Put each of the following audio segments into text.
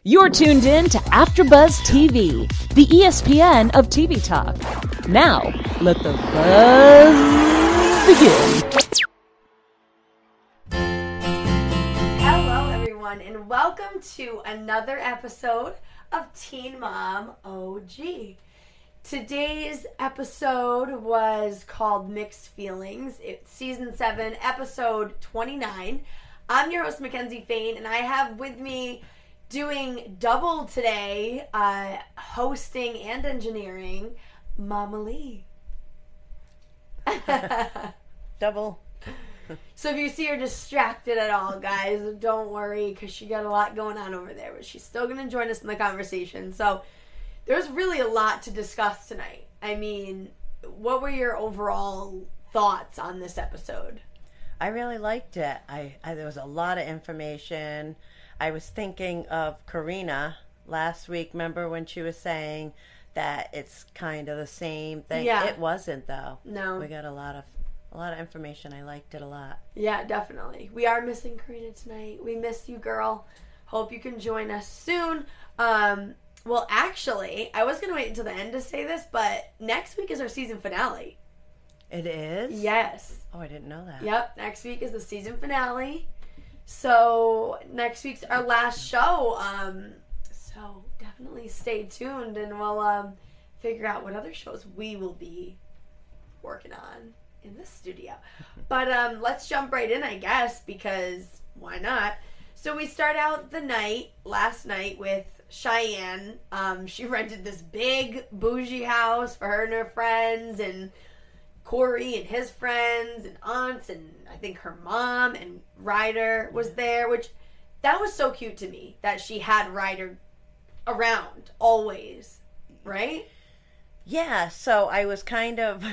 You're tuned in to AfterBuzz TV, the ESPN of TV talk. Now, let the buzz begin. Hello, everyone, and welcome to another episode of Teen Mom OG. Today's episode was called Mixed Feelings. It's season 7, episode 29. I'm your host, Mackenzie Fain, and I have with me doing double today, hosting and engineering, Mama Lee. Double. So if you see her distracted at all, guys, don't worry, because she got a lot going on over there, but she's still going to join us in the conversation. So there's really a lot to discuss tonight. I mean, what were your overall thoughts on this episode? I really liked it. There was a lot of information. I was thinking of Karina last week. Remember when she was saying that it's kind of the same thing? Yeah. It wasn't, though. No. We got a lot of information. I liked it a lot. Yeah, definitely. We are missing Karina tonight. We miss you, girl. Hope you can join us soon. Well, actually, I was going to wait until the end to say this, but next week is our season finale. It is? Yes. Oh, I didn't know that. Yep, next week is the season finale. So next week's our last show. So definitely stay tuned, and we'll figure out what other shows we will be working on in the studio. But let's jump right in, I guess, because why not? So we start out the last night with Cheyenne. She rented this big bougie house for her and her friends, and Corey and his friends and aunts, and I think her mom and Ryder was there, which that was so cute to me that she had Ryder around always, right? Yeah, so I was kind of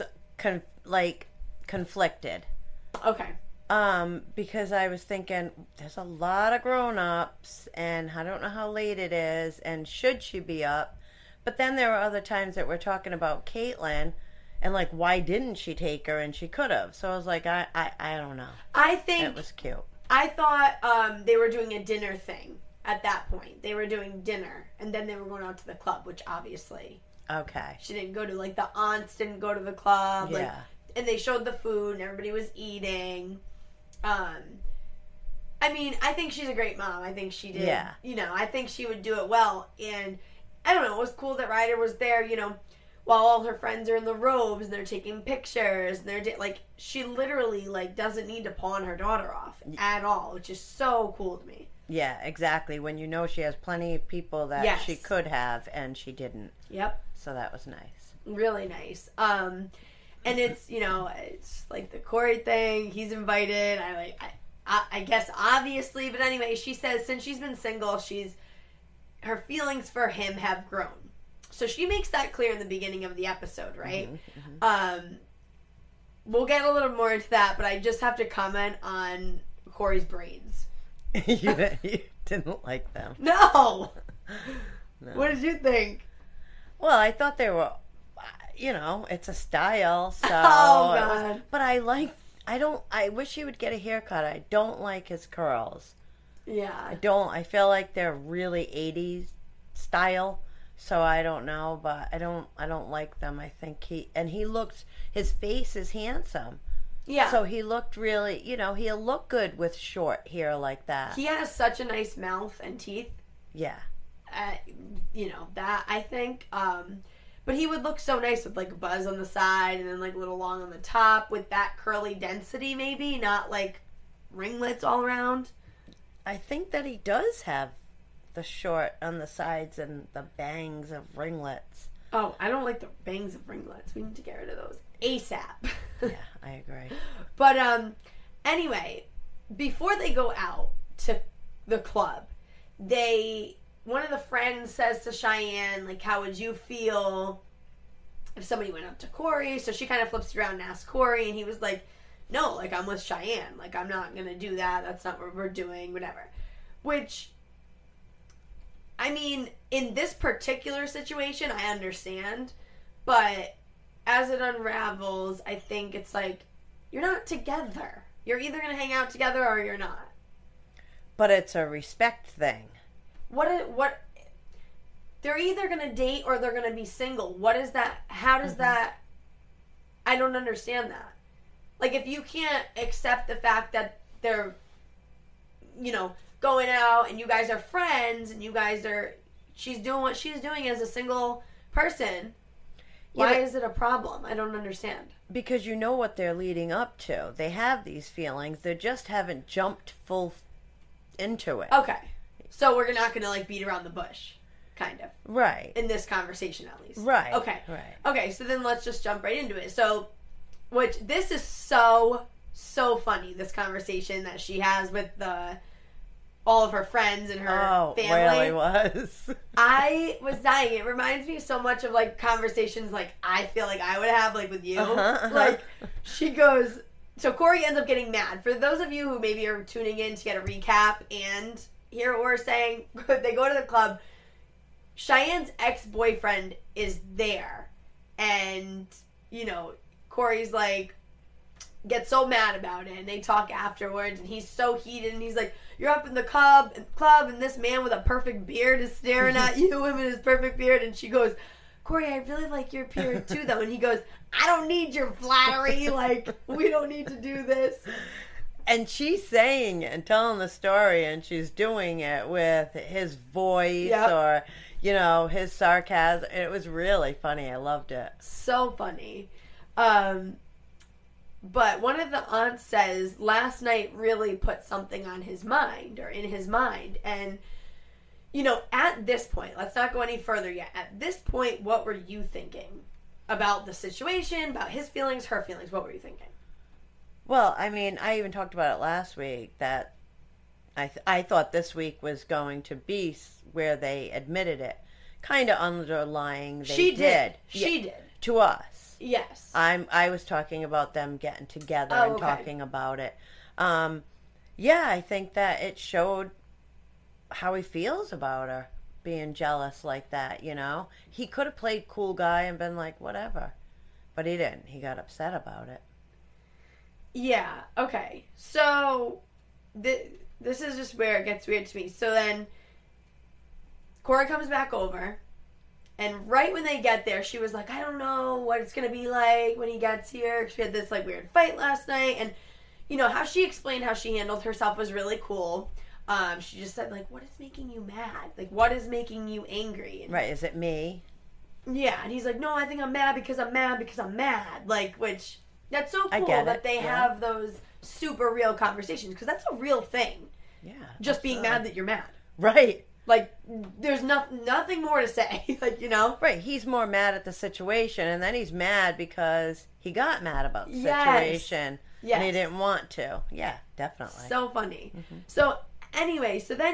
conflicted. Okay. Because I was thinking there's a lot of grown-ups and I don't know how late it is and should she be up? But then there were other times that we're talking about Caitlin and like why didn't she take her, and she could have. So I was like I don't know. I think it was cute. I thought they were doing a dinner thing at that point. They were doing dinner and then they were going out to the club, which obviously okay. She didn't go to, like, the aunts didn't go to the club. Yeah. Like, and they showed the food and everybody was eating. I mean, I think she's a great mom. I think she did. Yeah. You know, I think she would do it well. And I don't know, it was cool that Ryder was there, you know, while all her friends are in the robes and they're taking pictures. And they're, like, she literally, like, doesn't need to pawn her daughter off at all, which is so cool to me. Yeah, exactly. When you know she has plenty of people that she could have and she didn't. Yep. So that was nice. Really nice. And it's, you know, it's like the Corey thing. He's invited. I guess obviously, but anyway, she says since she's been single, her feelings for him have grown. So she makes that clear in the beginning of the episode, right? Mm-hmm, mm-hmm. We'll get a little more into that, but I just have to comment on Corey's braids. You didn't like them. No. What did you think? Well, I thought they were, you know, it's a style, so. Oh, God. But I wish he would get a haircut. I don't like his curls. Yeah. I feel like they're really 80s style, so I don't know, but I don't like them. I think his face is handsome. Yeah. So he looked really, you know, he'll look good with short hair like that. He has such a nice mouth and teeth. Yeah. You know, that I think. But he would look so nice with like a buzz on the side and then like a little long on the top with that curly density maybe, not like ringlets all around. I think that he does have the short on the sides and the bangs of ringlets. Oh, I don't like the bangs of ringlets. We need to get rid of those ASAP. Yeah, I agree. But anyway, before they go out to the club, one of the friends says to Cheyenne, like, how would you feel if somebody went up to Corey? So she kind of flips around and asks Corey, and he was like, no, like, I'm with Cheyenne. Like, I'm not going to do that. That's not what we're doing, whatever. Which, I mean, in this particular situation, I understand. But as it unravels, I think it's like, you're not together. You're either going to hang out together or you're not. But it's a respect thing. what they're either going to date or they're going to be single. What is that? How does that? I don't understand that. Like, if you can't accept the fact that they're, going out and you guys are friends and she's doing what she's doing as a single person, why is it a problem? I don't understand. Because you know what they're leading up to. They have these feelings. They just haven't jumped full into it. Okay. So we're not going to, like, beat around the bush, kind of. Right. In this conversation, at least. Right. Okay. Right. Okay, so then let's just jump right into it. So, this is so funny, this conversation that she has with all of her friends and her family. Oh, really was. I was dying. It reminds me so much of, like, conversations, like, I feel like I would have, like, with you. Like, she goes... So Corey ends up getting mad. For those of you who maybe are tuning in to get a recap and hear what we're saying, they go to the club. Cheyenne's ex-boyfriend is there. And, Corey's like, gets so mad about it. And they talk afterwards. And he's so heated. And he's like, you're up in the club. And this man with a perfect beard is staring at you. Him and his perfect beard. And she goes, Corey, I really like your beard too, though. And he goes, I don't need your flattery. Like, we don't need to do this. And she's saying it and telling the story, and she's doing it with his voice or, his sarcasm. It was really funny. I loved it. So funny. But one of the aunts says last night really put something on his mind or in his mind. And, at this point, let's not go any further yet. At this point, what were you thinking about the situation, about his feelings, her feelings? What were you thinking? Well, I mean, I even talked about it last week that I thought this week was going to be where they admitted it. Kind of underlying She did. She did. To us. Yes. I was talking about them getting together and talking about it. I think that it showed how he feels about her being jealous like that, He could have played cool guy and been like, whatever. But he didn't. He got upset about it. Yeah, okay. So, this is just where it gets weird to me. So then, Corey comes back over, and right when they get there, she was like, I don't know what it's going to be like when he gets here. She had this, like, weird fight last night, and, how she explained how she handled herself was really cool. She just said, like, what is making you mad? Like, what is making you angry? And, right, is it me? Yeah, and he's like, no, I think I'm mad because I'm mad because I'm mad. Like, which, that's so cool that they have those super real conversations, because that's a real thing. Yeah. Just being mad that you're mad. Right. Like, there's nothing more to say, like, Right, he's more mad at the situation, and then he's mad because he got mad about the situation, and he didn't want to. Yeah, definitely. So funny. Mm-hmm. So, anyway, so then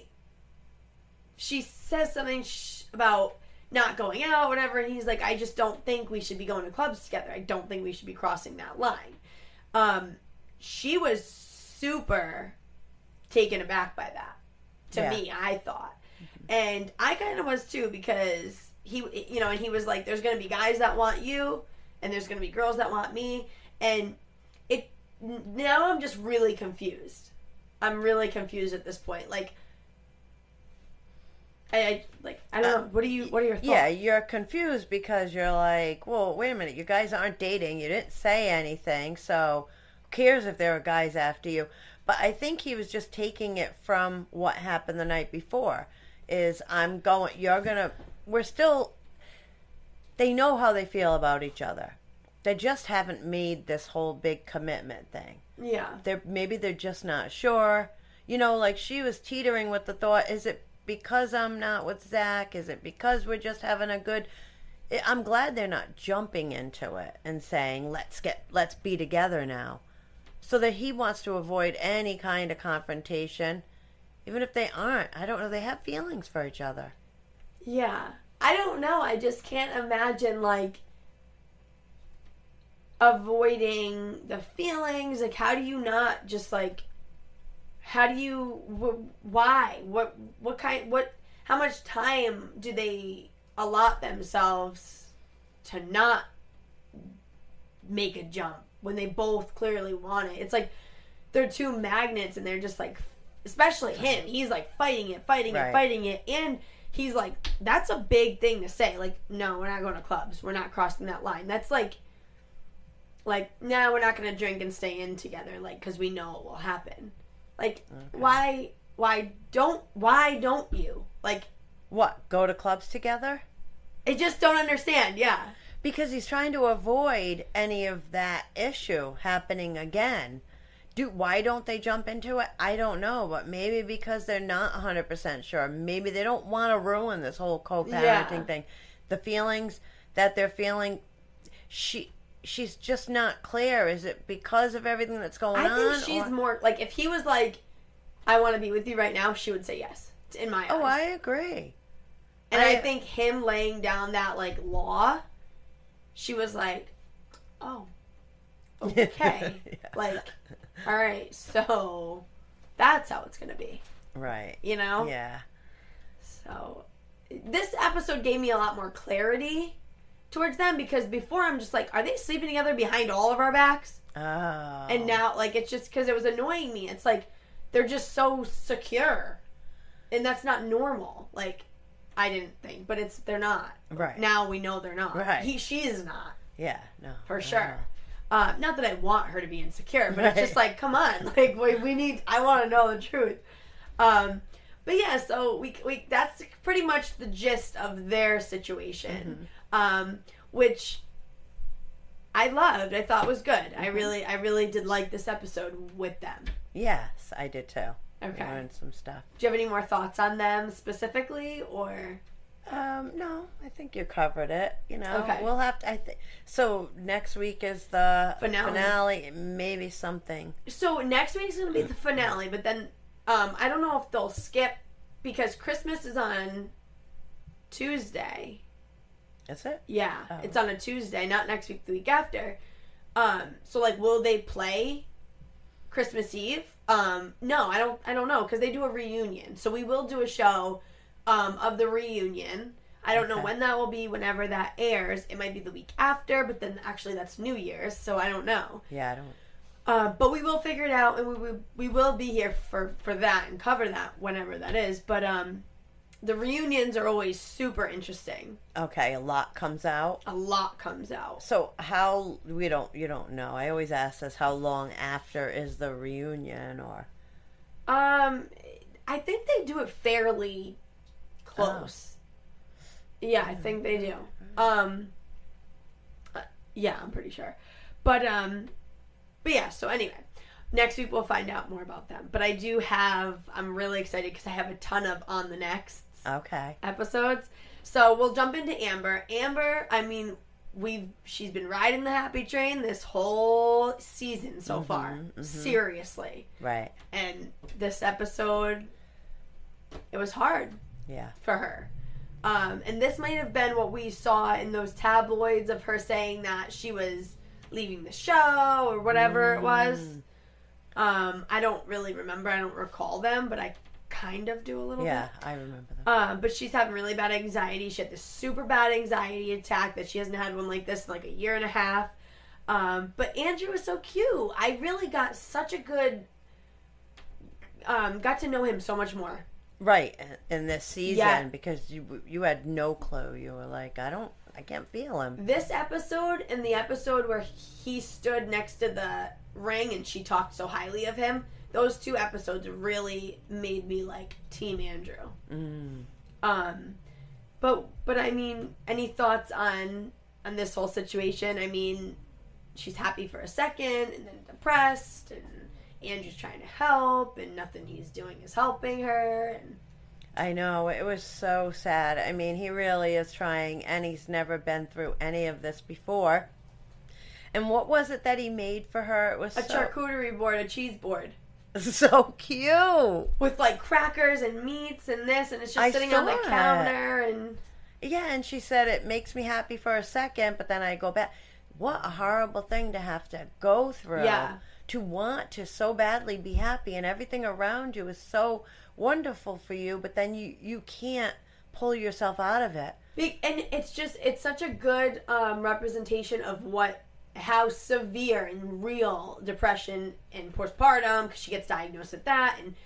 she says something about not going out, whatever, and he's like, I just don't think we should be going to clubs together. I don't think we should be crossing that line. She was super taken aback by that. To me, I thought. Mm-hmm. And I kind of was too, because he was like, there's going to be guys that want you, and there's going to be girls that want me, and now I'm just really confused. I'm really confused at this point. Like, I don't know. What are your thoughts? Yeah, you're confused because you're like, well, wait a minute. You guys aren't dating. You didn't say anything, so who cares if there are guys after you? But I think he was just taking it from what happened the night before. They know how they feel about each other. They just haven't made this whole big commitment thing. Yeah. Maybe they're just not sure. Like she was teetering with the thought, is it because I'm not with Zach? Is it because we're just having a good... I'm glad they're not jumping into it and saying, let's be together now. So that he wants to avoid any kind of confrontation, even if they aren't. I don't know. They have feelings for each other. Yeah. I don't know. I just can't imagine, like, avoiding the feelings. Like, how do you not just, like, why? How much time do they allot themselves to not make a jump when they both clearly want it? It's like they're two magnets and they're just, like, especially him. He's like fighting it. And he's like, that's a big thing to say. Like, no, we're not going to clubs. We're not crossing that line. That's like, no, we're not going to drink and stay in together, like, because we know it will happen. Like, why don't you? Like, what? Go to clubs together? I just don't understand. Yeah. Because he's trying to avoid any of that issue happening again. Why don't they jump into it? I don't know, but maybe because they're not 100% sure. Maybe they don't want to ruin this whole co-parenting thing. The feelings that they're feeling, she's just not clear. Is it because of everything that's going on? I think she's more, like, if he was like, I want to be with you right now, she would say yes, in my eyes. Oh, I agree. And I think him laying down that, like, law, she was like, oh, okay. Yeah. Like, all right, so that's how it's going to be. Right. You know? Yeah. So this episode gave me a lot more clarity towards them, because before I'm just like, are they sleeping together behind all of our backs? Oh. And now, like, it's just because it was annoying me. It's like, they're just so secure. And that's not normal. Like, I didn't think, but they're not. Right. Now we know they're not. Right. She is not. Yeah, no. For sure. Not that I want her to be insecure, but it's just like, come on. Like, I want to know the truth. But yeah, so we that's pretty much the gist of their situation. Which I loved. I thought was good. I really did like this episode with them. Yes, I did too. Okay. I learned some stuff. Do you have any more thoughts on them specifically, or? No, I think you covered it. You know, Okay. We'll have to. So next week is the Finale. Maybe something. So next week's gonna be the finale, but then I don't know if they'll skip, because Christmas is on Tuesday. Is it? Yeah, Oh. It's on a Tuesday, not next week, the week after. So like, will they play Christmas Eve? No, I don't know, because they do a reunion. So we will do a show of the reunion. I don't know when that will be, whenever that airs. It might be the week after, but then actually that's New Year's, so I don't know. Yeah, I don't. But we will figure it out, and we will be here for that and cover that whenever that is. But the reunions are always super interesting. Okay, a lot comes out. A lot comes out. So you don't know. I always ask this, how long after is the reunion, or? I think they do it fairly close. Yeah, I think they do. Yeah, I'm pretty sure. But yeah, so anyway, next week we'll find out more about them. But I'm really excited because I have a ton of on the next episodes. So we'll jump into Amber. Amber, I mean, she's been riding the happy train this whole season so far. Seriously. Right. And this episode, it was hard. Yeah. For her. And this might have been what we saw in those tabloids of her saying that she was leaving the show or whatever it was. I don't really remember. I don't recall them, but I kind of do a little bit. Yeah, I remember them. But she's having really bad anxiety. She had this super bad anxiety attack that she hasn't had one like this in like a year and a half. But Andrew was so cute. I really got such a good... got to know him so much more. Right, in this season, because you had no clue. You were like, I can't feel him. This episode and the episode where he stood next to the ring and she talked so highly of him, those two episodes really made me like Team Andrew. But I mean, any thoughts on this whole situation? I mean, she's happy for a second and then depressed, and Andrew's trying to help, and nothing he's doing is helping her. And I know, it was so sad. I mean, he really is trying, and he's never been through any of this before. And what was it that he made for her? It was a charcuterie board, a cheese board. So cute. With like crackers and meats and this, and it's just sitting on the counter. And yeah, and she said, it makes me happy for a second, but then I go back. What a horrible thing to have to go through. Yeah. To want to so badly be happy, and everything around you is so wonderful for you, but then you can't pull yourself out of it. And it's such a good representation of how severe and real depression and postpartum, because she gets diagnosed with that,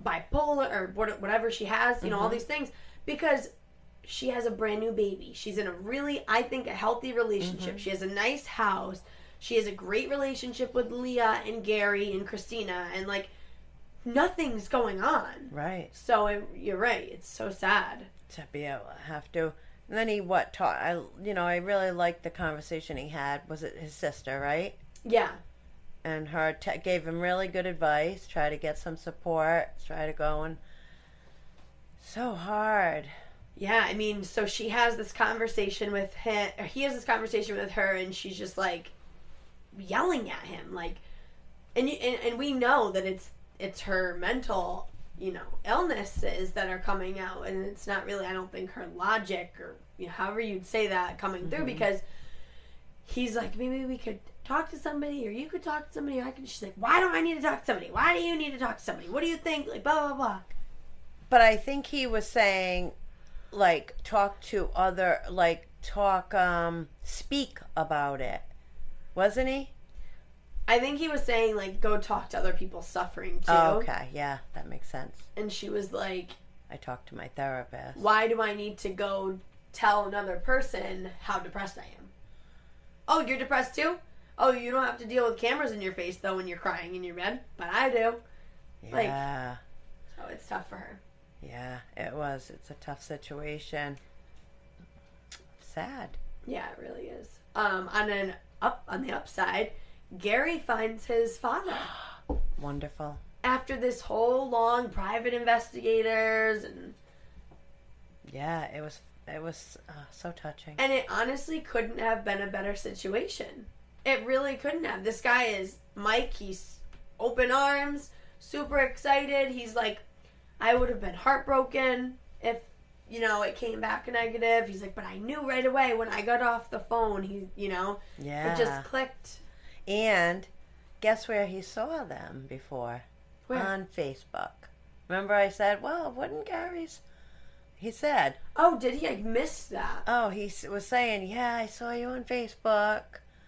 bipolar or whatever she has, you know, all these things, because she has a brand new baby. She's in a really, I think, a healthy relationship. She has a nice house. She has a great relationship with Leah and Gary and Christina, and like nothing's going on. Right. So you're right. It's so sad. To be able to have to. And then he taught. I really liked the conversation he had. Was it his sister, right? Yeah. And her gave him really good advice. Try to get some support. Try to go and. So hard. Yeah, I mean, so she has this conversation with him, or he has this conversation with her, and she's just like yelling at him, like, and we know that it's her mental, you know, illnesses that are coming out, and it's not really, I don't think, her logic or, you know, however you'd say that coming through, because he's like, maybe we could talk to somebody, or you could talk to somebody, or I could. She's like, why don't I need to talk to somebody? Why do you need to talk to somebody? What do you think? Like, blah blah blah. But I think he was saying, like, speak about it, wasn't he? I think he was saying, like, go talk to other people suffering too. Oh, okay, yeah, that makes sense. And she was like, I talked to my therapist. why do I need to go tell another person how depressed I am? Oh, you're depressed too? Oh, you don't have to deal with cameras in your face, though, when you're crying in your bed. But I do. Yeah. So it's tough for her. Yeah, it was. It's a tough situation. Sad. Yeah, it really is. On the upside, Gary finds his father. Wonderful. After this whole long private investigators and... Yeah, it was so touching. And it honestly couldn't have been a better situation. It really couldn't have. This guy is Mike. He's open arms, super excited. He's like, I would have been heartbroken if, you know, it came back negative. He's like, but I knew right away when I got off the phone, Yeah. it just clicked. And guess where he saw them before? Where? On Facebook. Remember I said, well, wouldn't Gary's... He said... Oh, did he? I missed that. Oh, he was saying, yeah, I saw you on Facebook.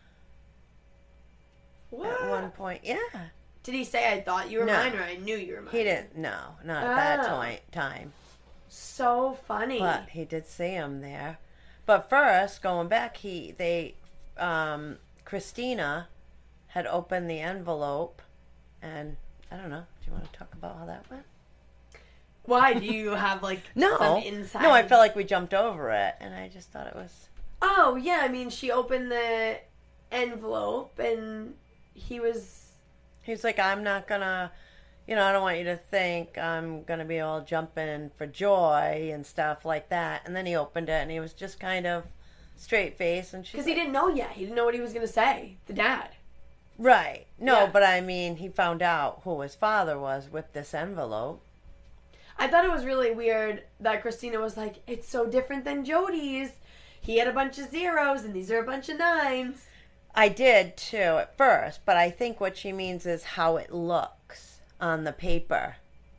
What? At one point, yeah. Did he say I thought you were No. mine or I knew you were mine? He didn't, no, not at that time. So funny. But he did see him there. But first, going back, Christina had opened the envelope, and I don't know. Do you want to talk about how that went? Why? Do you have, like, some inside? No, I felt like we jumped over it, and I just thought it was... Oh, yeah, I mean, she opened the envelope, and he was like, I'm not gonna... You know, I don't want you to think I'm gonna be all jumping for joy and stuff like that. And then he opened it, and he was just kind of straight-faced, and because he didn't know yet. He didn't know what he was going to say. The dad. Right. No, Yeah. but I mean, he found out who his father was with this envelope. I thought it was really weird that Christina was like, it's so different than Jody's. He had a bunch of zeros, and these are a bunch of nines. I did, too, at first, but I think what she means is how it looks on the paper.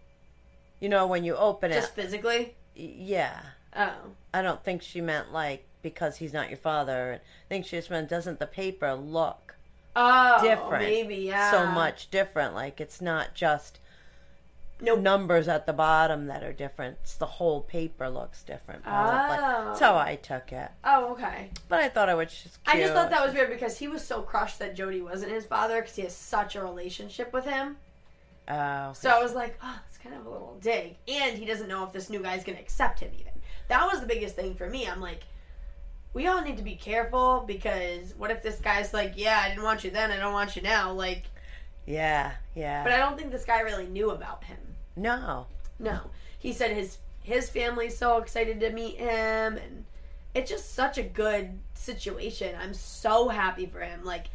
You know, when you open it. Just physically? Yeah. Oh. I don't think she meant, like, because he's not your father. I think she just meant, doesn't the paper look different? Maybe, yeah. So much different. Like, it's not just... Nope. numbers at the bottom that are different. It's the whole paper looks different. Probably. Oh. That's how I took it. Oh, okay. But I thought it was just cute. I just thought that was weird because he was so crushed that Jody wasn't his father because he has such a relationship with him. Oh. So I was like, oh, it's kind of a little dig. And he doesn't know if this new guy's going to accept him even. That was the biggest thing for me. I'm like, we all need to be careful because what if this guy's like, yeah, I didn't want you then, I don't want you now. Like, yeah, yeah. But I don't think this guy really knew about him. No. He said his family's so excited to meet him, and it's just such a good situation. I'm so happy for him. Like,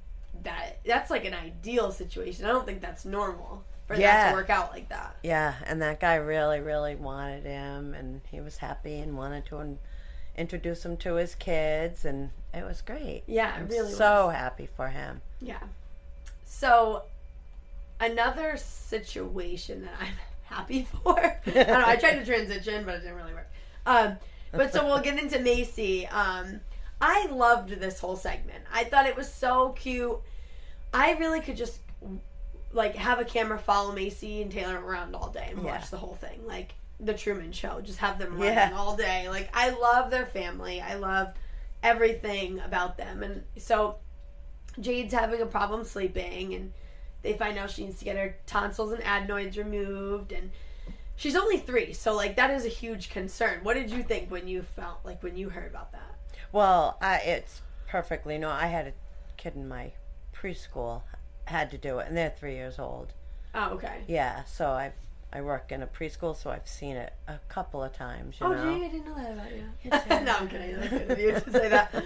that's like an ideal situation. I don't think that's normal for that to work out like that. Yeah, and that guy really, really wanted him, and he was happy and wanted to introduce him to his kids, and it was great. Yeah, I'm really so happy for him. Yeah. So, another situation that I'm happy for. I don't know, I tried to transition, but it didn't really work. But so we'll get into Macy. I loved this whole segment. I thought it was so cute. I really could just like, have a camera follow Macy and Taylor around all day and Yeah. watch the whole thing. Like, the Truman Show. Just have them running Yeah. all day. Like, I love their family. I love everything about them. And so Jade's having a problem sleeping, and they find out she needs to get her tonsils and adenoids removed, and she's only 3, so, like, that is a huge concern. What did you think when you heard about that? Well, it's perfectly no. I had a kid in my preschool, had to do it, and they're 3 years old. Oh, okay. Yeah, so I work in a preschool, so I've seen it a couple of times. You know? Gee, I didn't know that about you. No, I'm kidding. That's good of you to say that.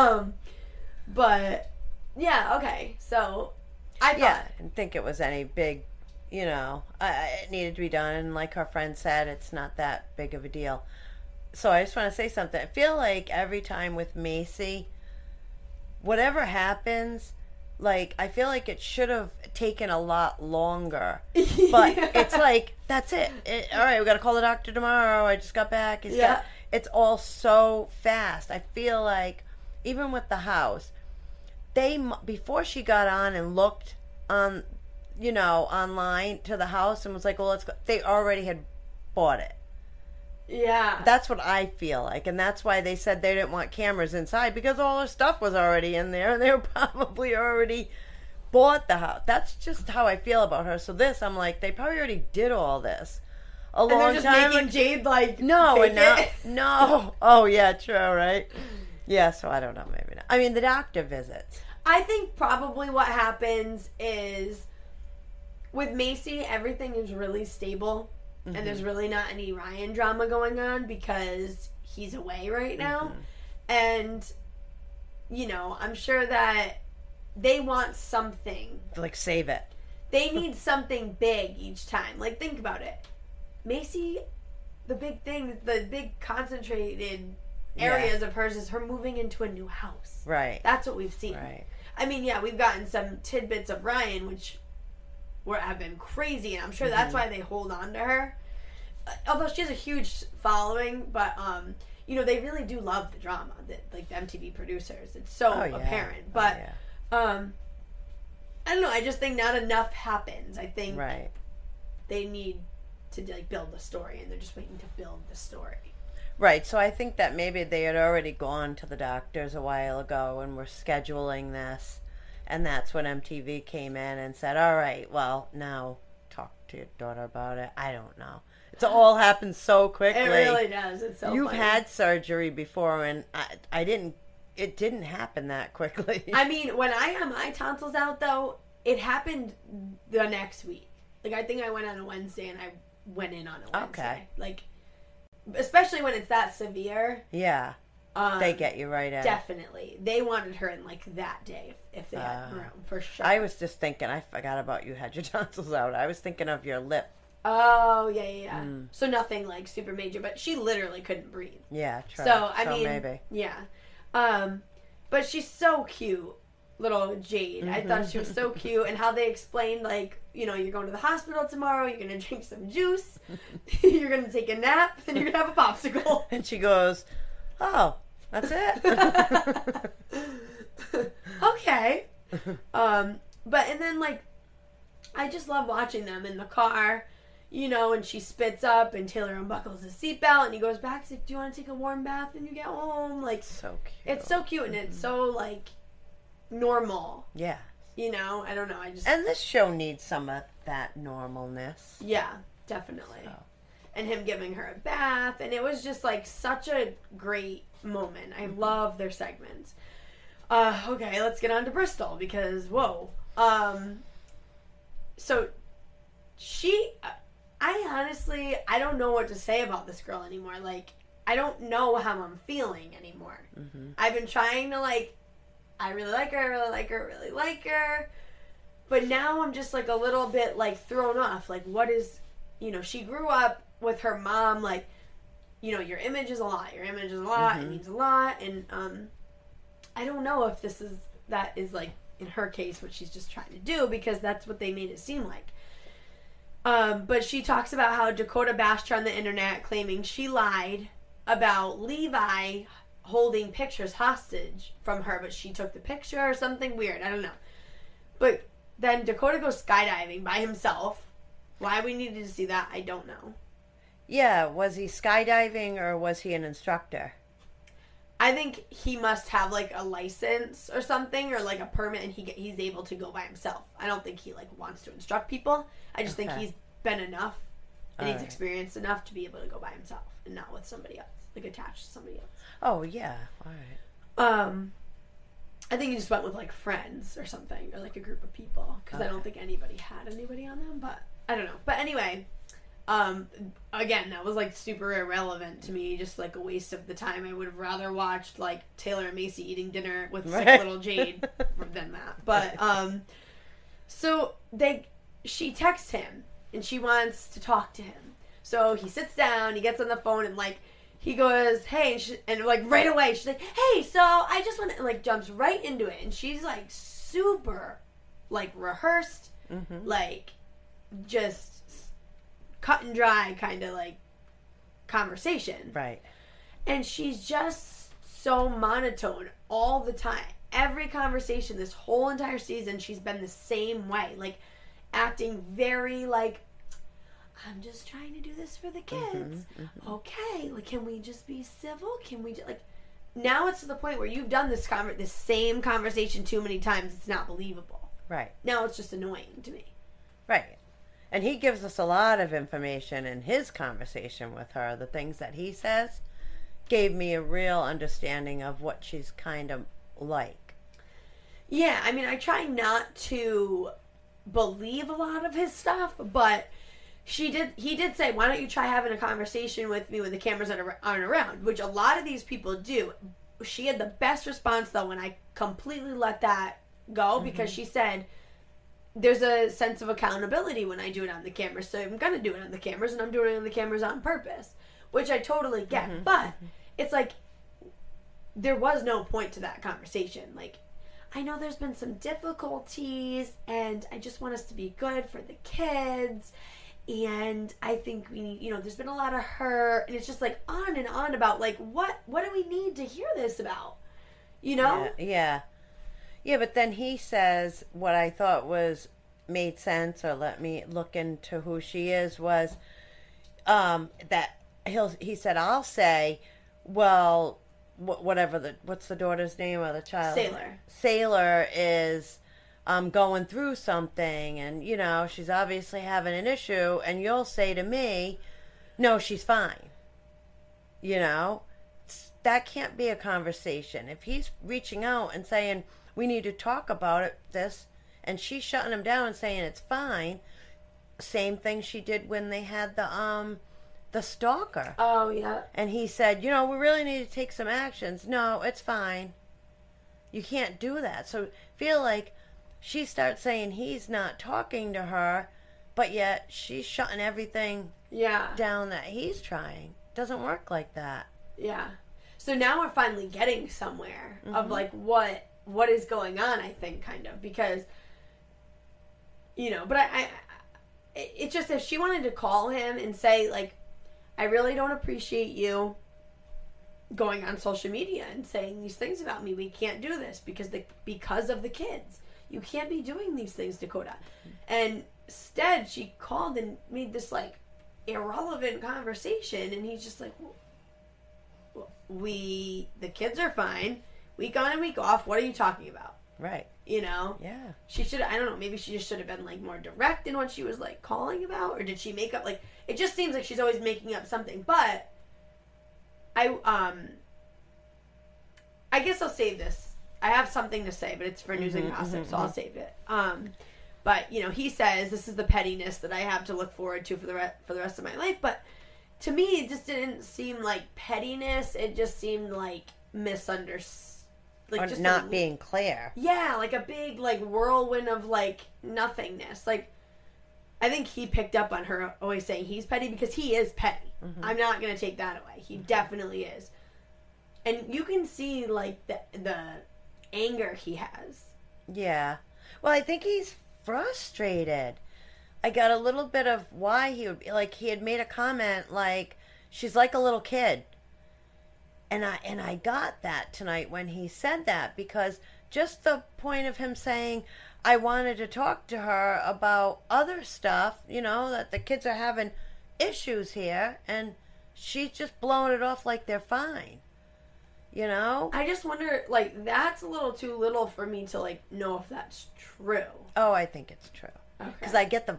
But yeah, okay. So I thought, didn't think it was any big, you know, it needed to be done. And like her friend said, it's not that big of a deal. So I just want to say something. I feel like every time with Macy, whatever happens, like, I feel like it should have taken a lot longer. But it's like, that's it. All right, we got to call the doctor tomorrow. I just got back. It's all so fast. I feel like, even with the house, before she got on and looked on, you know, online to the house and was like, well, let's go, they already had bought it. yeah. That's what I feel like, and that's why they said they didn't want cameras inside, because all her stuff was already in there, and they were probably already bought the house. That's just how I feel about her. So this, I'm like, they probably already did all this a And long they're just time making Jade, like, No, fake and now, it. no. Oh, yeah, true, right? Yeah, so I don't know, maybe not. I mean, the doctor visits. I think probably what happens is with Macy, everything is really stable. Mm-hmm. And there's really not any Ryan drama going on because he's away right now. And, you know, I'm sure that they want something. Like, save it. They need something big each time. Like, think about it. Macy, the big thing, the big concentrated areas of hers is her moving into a new house. Right. That's what we've seen. Right. I mean, yeah, we've gotten some tidbits of Ryan, which have been crazy, and I'm sure that's why they hold on to her. Although she has a huge following, but you know, they really do love the drama. Like the MTV producers, it's so apparent. But I don't know. I just think not enough happens. I think they need to, like, build the story, and they're just waiting to build the story. Right, so I think that maybe they had already gone to the doctors a while ago and were scheduling this, and that's when MTV came in and said, all right, well, now talk to your daughter about it. I don't know. It's all happened so quickly. It really does. It's so You've funny. had surgery before, and it didn't happen that quickly. I mean, when I had my tonsils out, though, it happened the next week. Like, I think I went on a Wednesday, and I went in on a Wednesday. Okay. Like, especially when it's that severe. Yeah. They get you right at it. Definitely. They wanted her in, like, that day if they had room, for sure. I was just thinking, I forgot about you had your tonsils out. I was thinking of your lip. Oh, yeah. So nothing, like, super major, but she literally couldn't breathe. Yeah, true. So, I mean, maybe. Yeah. But she's so cute, little Jade. I thought she was so cute, and how they explained, like, you know, you're going to the hospital tomorrow, you're going to drink some juice, you're going to take a nap, and you're going to have a popsicle. And she goes, oh, that's it? Okay. But, and then, like, I just love watching them in the car, you know, and she spits up, and Taylor unbuckles his seatbelt, and he goes back, he's like, do you want to take a warm bath when you get home? Like, So cute. it's so cute, and it's so, like, normal. Yeah. You know, I don't know. And this show needs some of that normalness. Yeah, definitely. So. And him giving her a bath, and it was just, like, such a great moment. I love their segments. Okay, let's get on to Bristol, because, whoa. So, I honestly, I don't know what to say about this girl anymore. Like, I don't know how I'm feeling anymore. I've been trying to, like, I really like her, I really like her, I really like her. But now I'm just, like, a little bit, like, thrown off. Like, what is, you know, she grew up with her mom, like, you know, your image is a lot. Your image is a lot. It means a lot. And I don't know if that is, like, in her case, what she's just trying to do, because that's what they made it seem like. But she talks about how Dakota bashed her on the internet, claiming she lied about Levi holding pictures hostage from her, but she took the picture or something weird. I don't know. But then Dakota goes skydiving by himself. Why we needed to see that, I don't know. Yeah, was he skydiving or was he an instructor? I think he must have like a license or something, or like a permit, and he's able to go by himself. I don't think he like wants to instruct people. I just think he's been enough and he's experienced enough to be able to go by himself and not with somebody else, like attached to somebody else. Oh yeah, all right. I think he just went with like friends or something, or like a group of people, because I don't think anybody had anybody on them. But I don't know. But anyway. Again, that was like super irrelevant to me, just like a waste of the time. I would have rather watched like Taylor and Macy eating dinner with sick little Jade than that. But so she texts him and she wants to talk to him. So he sits down, he gets on the phone, and like he goes, "Hey," and like right away she's like, "Hey, so I just want to," like jumps right into it, and she's like super like rehearsed, like just cut and dry kind of like conversation. Right. And she's just so monotone all the time. Every conversation this whole entire season, she's been the same way. Like acting very like, I'm just trying to do this for the kids. Okay, like can we just be civil? Can we just like, now it's to the point where you've done this same conversation too many times, it's not believable. Right. Now it's just annoying to me. Right. And he gives us a lot of information in his conversation with her. The things that he says gave me a real understanding of what she's kind of like. Yeah, I mean, I try not to believe a lot of his stuff, but he did say, "Why don't you try having a conversation with me when the cameras aren't around?" Which a lot of these people do. She had the best response, though, when I completely let that go, because she said, there's a sense of accountability when I do it on the cameras. So I'm going to do it on the cameras, and I'm doing it on the cameras on purpose, which I totally get. But it's like, there was no point to that conversation. Like, I know there's been some difficulties, and I just want us to be good for the kids. And I think we need, there's been a lot of hurt. And it's just like on and on about like, what do we need to hear this about? Yeah. Yeah, but then he says what I thought made sense, or let me look into who she is, was that he said, I'll say, well, what's the daughter's name of the child? Sailor is going through something, and she's obviously having an issue, and you'll say to me, no, she's fine. That can't be a conversation. If he's reaching out and saying, we need to talk about this, and she's shutting him down and saying it's fine. Same thing she did when they had the stalker. Oh, yeah. And he said, we really need to take some actions. No, it's fine. You can't do that. So feel like she starts saying he's not talking to her, but yet she's shutting everything down that he's trying. Doesn't work like that. Yeah. So now we're finally getting somewhere of like what is going on, I think, kind of, because but it's just, if she wanted to call him and say like, I really don't appreciate you going on social media and saying these things about me. We can't do this because of the kids. You can't be doing these things, Dakota. And instead she called and made this like irrelevant conversation, and he's just like, the kids are fine. Week on and week off. What are you talking about? Right. Yeah. She should, I don't know, maybe she just should have been like more direct in what she was like calling about, or did she make up, like, it just seems like she's always making up something. But I guess I'll save this. I have something to say, but it's for news and gossip, so I'll save it. But he says this is the pettiness that I have to look forward to for the rest of my life. But to me, it just didn't seem like pettiness. It just seemed like misunderstood. Like, or just not being clear. Yeah, like a big like whirlwind of like nothingness. Like, I think he picked up on her always saying he's petty, because he is petty. I'm not going to take that away. He definitely is. And you can see like the anger he has. Yeah. Well, I think he's frustrated. I got a little bit of why he would be like, he had made a comment like, she's like a little kid. And I got that tonight when he said that, because just the point of him saying, I wanted to talk to her about other stuff, that the kids are having issues here, and she's just blowing it off like they're fine. I just wonder, like, that's a little too little for me to, like, know if that's true. Oh, I think it's true. Because I get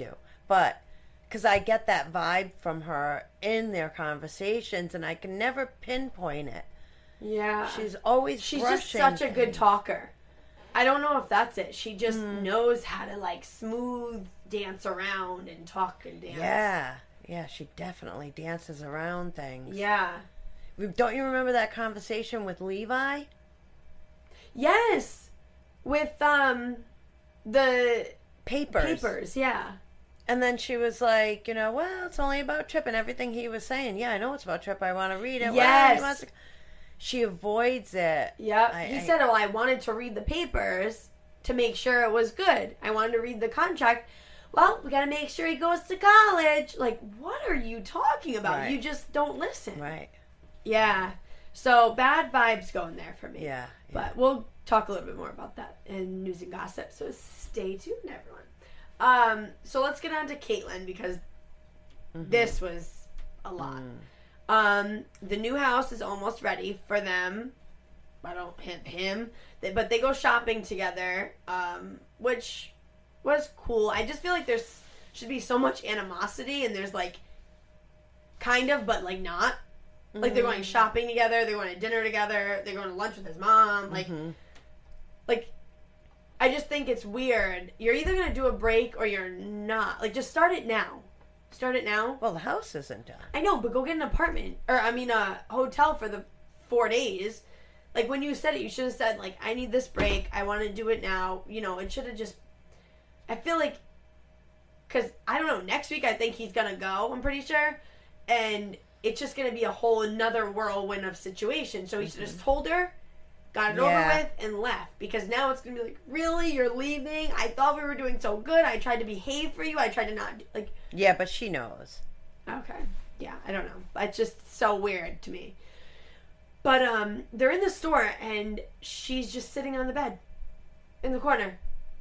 because I get that vibe from her in their conversations, and I can never pinpoint it. Yeah. She's just such a good talker. I don't know if that's it. She just knows how to, like, smooth dance around and talk and dance. Yeah. Yeah, she definitely dances around things. Yeah. Don't you remember that conversation with Levi? Yes. With, the papers, yeah. And then she was like, well, it's only about Trip, and everything he was saying. Yeah, I know it's about Trip. I want to read it. Yes. Well, she avoids it. Yep. He said, well, I wanted to read the papers to make sure it was good. I wanted to read the contract. Well, we got to make sure he goes to college. Like, what are you talking about? Right. You just don't listen. Right. Yeah. So, bad vibes going there for me. Yeah. But we'll talk a little bit more about that in news and gossip. So, stay tuned, everyone. So let's get on to Caitlyn, because this was a lot. The new house is almost ready for them. I don't him, but they go shopping together, which was cool. I just feel like there's should be so much animosity, and there's like kind of, but like not. Like they're going shopping together, they're going to dinner together, they're going to lunch with his mom, like. I just think it's weird. You're either going to do a break or you're not. Like, just start it now. Start it now. Well, the house isn't done. I know, but go get an apartment. Or, a hotel for the 4 days. Like, when you said it, you should have said, like, I need this break. I want to do it now. It should have just... I feel like... Because, I don't know, next week I think he's going to go, I'm pretty sure. And it's just going to be a whole another whirlwind of situation. So he should have just told her... Got it over with and left. Because now it's going to be like, really? You're leaving? I thought we were doing so good. I tried to behave for you. I tried to not... Yeah, but she knows. Okay. Yeah, I don't know. It's just so weird to me. But they're in the store and she's just sitting on the bed. In the corner.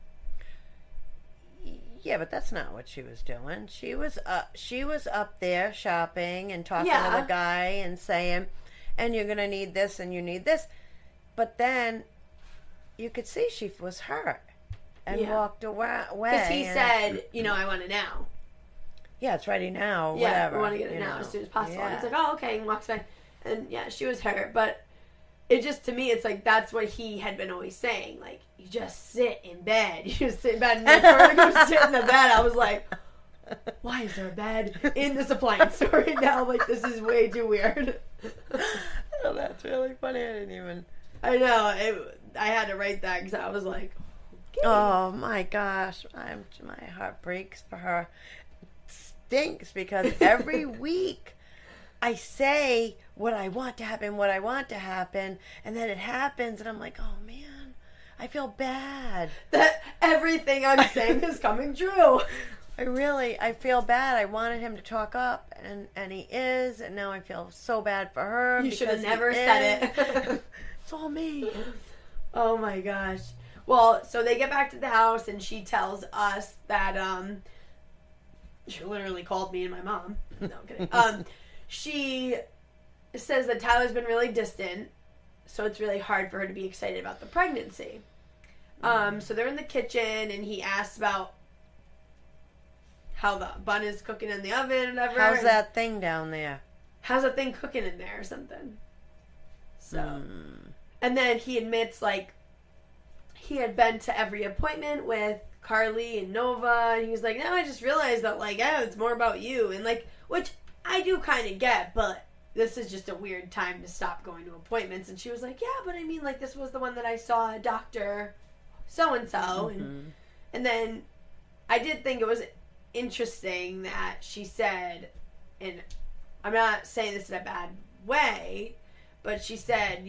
Yeah, but that's not what she was doing. She was up there shopping and talking to the guy and saying, and you're going to need this and you need this. But then you could see she was hurt and walked away. Because he said, I want it now. Yeah, it's ready now. Yeah, whatever. I want to get it now as soon as possible. Yeah. And it's like, oh, okay, and walks away. And yeah, she was hurt. But it just, to me, it's like that's what he had been always saying. Like, you just sit in bed. You just sit in bed. And for her to go sit in the bed, I was like, why is there a bed in this appliance store right now? Like, this is way too weird. Oh, that's really funny. I didn't even... I know. I had to write that because I was like, okay. Oh my gosh, my heart breaks for her. It stinks because every week I say what I want to happen, and then it happens, and I'm like, oh man, I feel bad. That everything I'm saying is coming true. I feel bad. I wanted him to talk up, and he is, and now I feel so bad for her. You should have never said it. It's all me. Oh my gosh. Well, so they get back to the house and she tells us that she literally called me and my mom. No, I'm kidding. She says that Tyler's been really distant, so it's really hard for her to be excited about the pregnancy. So they're in the kitchen and he asks about how the bun is cooking in the oven and whatever. How's that thing down there? How's that thing cooking in there or something? So, and then he admits, like, he had been to every appointment with Carly and Nova, and he was like, no, I just realized that, like, it's more about you, and, like, which I do kind of get, but this is just a weird time to stop going to appointments, and she was like, yeah, but I mean, like, this was the one that I saw Dr. So-and-so, and then I did think it was interesting that she said, and I'm not saying this in a bad way, but she said,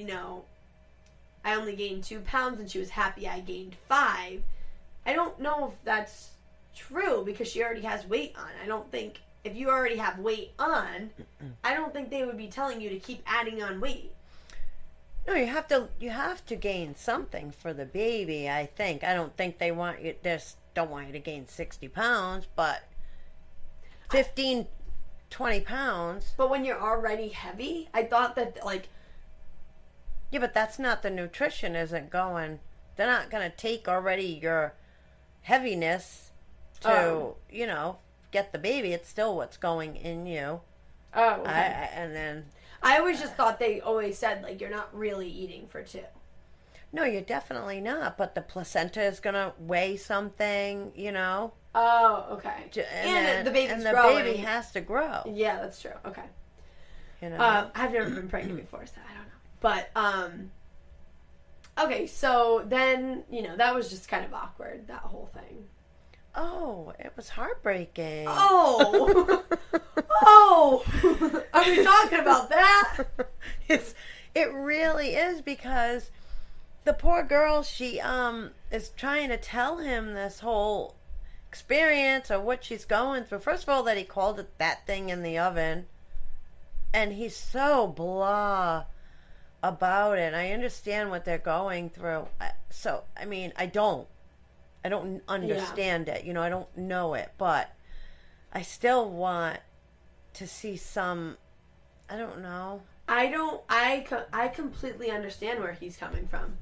I only gained 2 pounds and she was happy I gained 5. I don't know if that's true because she already has weight on. I don't think, if you already have weight on, I don't think they would be telling you to keep adding on weight. No, you have to gain something for the baby, I think. I don't think they don't want you to gain 60 pounds, but 15, 20 pounds. But when you're already heavy, I thought that, like... Yeah, but that's not, the nutrition isn't going... They're not going to take already your heaviness to, get the baby. It's still what's going in you. Oh, okay. And then... I always just thought they always said, like, you're not really eating for 2. No, you're definitely not. But the placenta is going to weigh something, Oh, okay. And the baby's and the growing. baby has to grow. Yeah, that's true. Okay. I've never been pregnant before, so I don't know. But, okay, so then, that was just kind of awkward, that whole thing. Oh, it was heartbreaking. Oh! Oh! Are we talking about that? It really is, because the poor girl, she is trying to tell him this whole experience of what she's going through. First of all, that he called it that thing in the oven, and he's so blah about it. I understand what they're going through. I don't understand it. I don't know it, but I still want to see some, I don't know. I completely understand where he's coming from.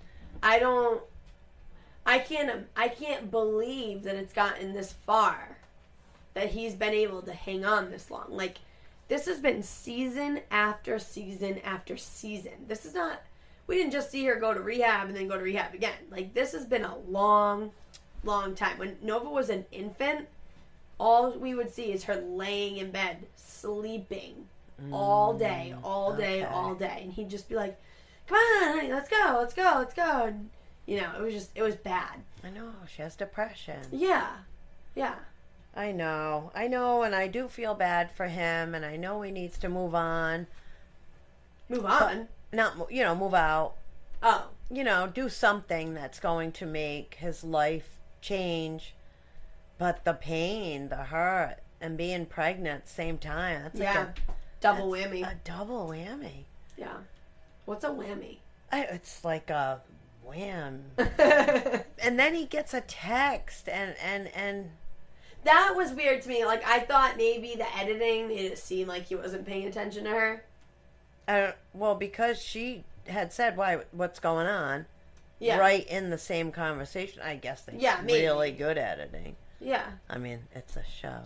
I can't believe that it's gotten this far, that he's been able to hang on this long. Like, this has been season after season after season. This is not, we didn't just see her go to rehab and then go to rehab again. Like, this has been a long, long time. When Nova was an infant, all we would see is her laying in bed, sleeping all day, all day, all day. And he'd just be like, come on, honey, let's go. And, it was bad. I know, she has depression. Yeah. I know, and I do feel bad for him, and I know he needs to move on. Move on? Move out. Oh. Do something that's going to make his life change. But the pain, the hurt, and being pregnant at the same time, that's like a double whammy. A double whammy. Yeah. What's a whammy? It's like a wham. And then he gets a text, and that was weird to me. Like, I thought maybe the editing made it seem like he wasn't paying attention to her. Well, because she had said what's going on, yeah, right in the same conversation. I guess they really good editing. Yeah. I mean, it's a show.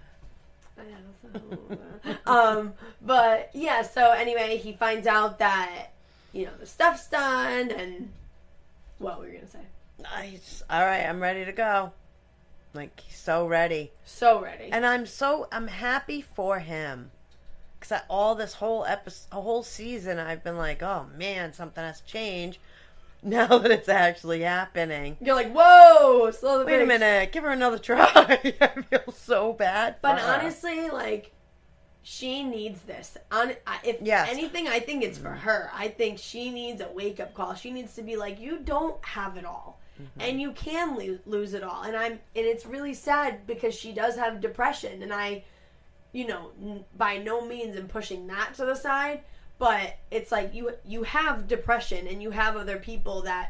But yeah, so anyway, he finds out that, the stuff's done, and what were you going to say? Nice. All right, I'm ready to go. Like, he's so ready. So ready. And I'm happy for him. Because all this whole season, I've been like, oh man, something has changed. Now that it's actually happening. You're like, whoa, slow the Wait a minute, give her another try. I feel so bad for her. Honestly, like, she needs this. If anything, I think it's for her. I think she needs a wake-up call. She needs to be like, you don't have it all. Mm-hmm. And you can lose it all. And it's really sad, because she does have depression. And I, by no means am pushing that to the side. But it's like you have depression, and you have other people that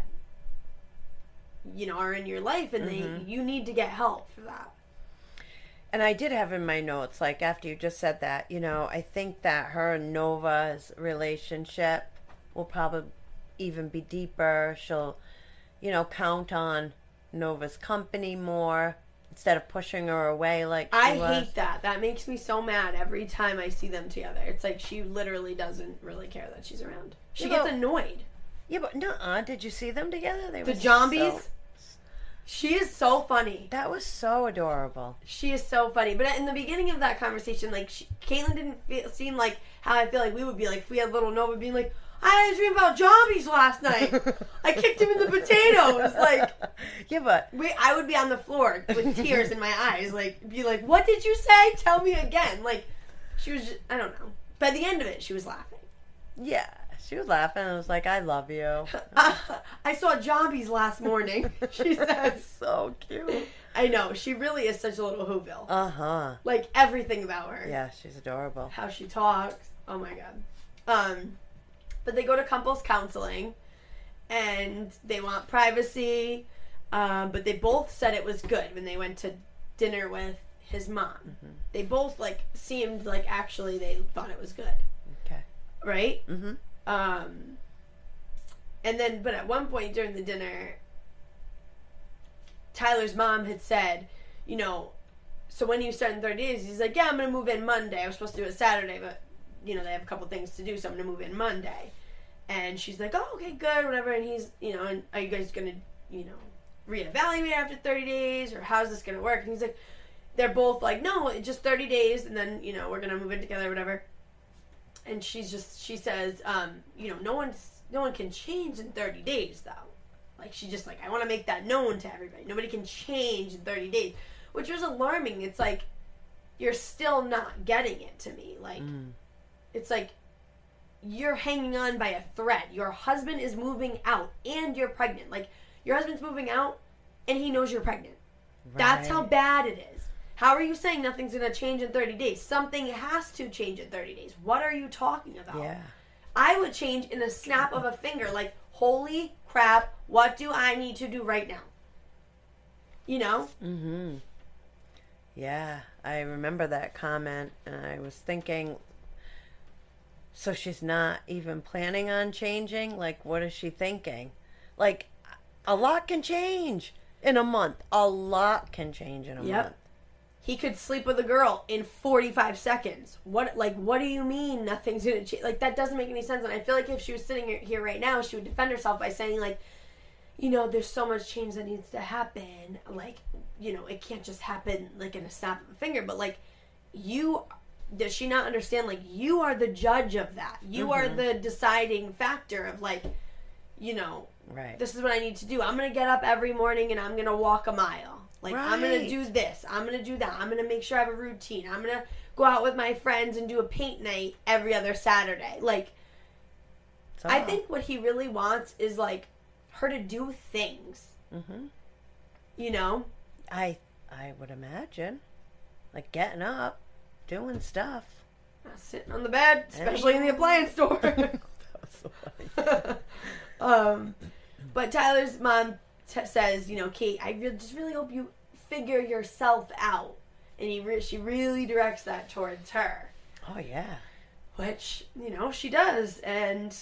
are in your life, and you need to get help for that. And I did have in my notes, like, after you just said that, I think that her and Nova's relationship will probably even be deeper. She'll, count on Nova's company more, instead of pushing her away like she was. I hate that. That makes me so mad every time I see them together. It's like she literally doesn't really care that she's around. She gets annoyed. Yeah, but nuh-uh. Did you see them together? The zombies? She is so funny. That was so adorable. She is so funny. But in the beginning of that conversation, like, Caitlin didn't seem like how I feel like we would be, like, if we had little Nova being like, I had a dream about zombies last night. I kicked him in the potatoes. Like, yeah, but I would be on the floor with tears in my eyes, like, be like, what did you say? Tell me again. Like, she was just, I don't know. By the end of it, she was laughing. Yeah, she was laughing and was like, I love you. I saw zombies last morning, she said. So cute. I know. She really is such a little Whoville. Uh-huh. Like, everything about her. Yeah, she's adorable. How she talks. Oh, my God. But they go to couples counseling, and they want privacy. But they both said it was good when they went to dinner with his mom. Mm-hmm. They both seemed like actually they thought it was good. Okay. Right? Mm-hmm. And then, but at one point during the dinner, Tyler's mom had said, you know, so when you start in 30 days, he's like, yeah, I'm going to move in Monday. I was supposed to do it Saturday, but, you know, they have a couple things to do, so I'm going to move in Monday. And she's like, oh, okay, good, whatever. And he's, you know, and are you guys going to, you know, reevaluate after 30 days, or how's this going to work? And he's like, they're both like, no, it's just 30 days, and then, you know, we're going to move in together, whatever. And she says, you know, no one can change in 30 days, though. Like, she just, like, I want to make that known to everybody. Nobody can change in 30 days, which was alarming. It's like, you're still not getting it to me. Like, it's like, you're hanging on by a thread. Your husband is moving out, and you're pregnant. Like, your husband's moving out, and he knows you're pregnant. Right. That's how bad it is. How are you saying nothing's going to change in 30 days? Something has to change in 30 days. What are you talking about? Yeah. I would change in a snap of a finger. Like, holy crap, what do I need to do right now? You know? Mm-hmm. Yeah, I remember that comment, and I was thinking, so she's not even planning on changing? Like, what is she thinking? Like, a lot can change in a month. A lot can change in a month. He could sleep with a girl in 45 seconds. What do you mean nothing's going to change? Like, that doesn't make any sense. And I feel like if she was sitting here right now, she would defend herself by saying, like, you know, there's so much change that needs to happen. Like, you know, it can't just happen, like, in a snap of a finger. But, like, does she not understand, like, you are the judge of that. You are the deciding factor of, like, you know, right. This is what I need to do. I'm going to get up every morning and I'm going to walk a mile. Like, right. I'm going to do this. I'm going to do that. I'm going to make sure I have a routine. I'm going to go out with my friends and do a paint night every other Saturday. Like, I think what he really wants is, like, her to do things. Mm-hmm. You know? I would imagine. Like, getting up, doing stuff. Sitting on the bed, especially in the appliance store. That was so funny. But Tyler's mom says, you know, Kate, I just really hope you figure yourself out. And she really directs that towards her. Oh, yeah. Which, you know, she does. And